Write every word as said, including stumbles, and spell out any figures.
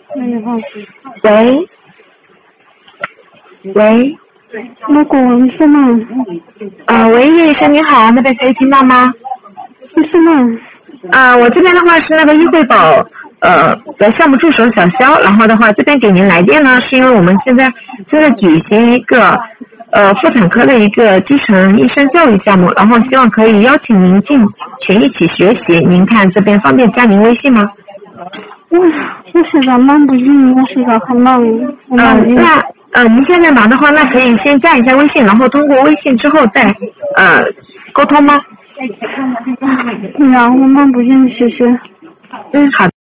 你好。 喂？喂？ 那古文是吗？ 啊、喂，叶医生你好，那边可以听到吗？ 是吗？ 啊、我这边的话是那个易惠宝呃的项目助手小肖，然后的话这边给您来电呢，是因为我们现在正在举行一个呃妇产科的一个基层医生教育项目，然后希望可以邀请您进群一起学习，您看这边方便加您微信吗？ 我我现在忙不赢，我现在很忙，我忙不嗯， 赢。 那呃您现在忙的话，那可以先加一下微信，然后通过微信之后再呃沟通吗？ 对呀，我忙不赢，谢谢。 嗯，好的。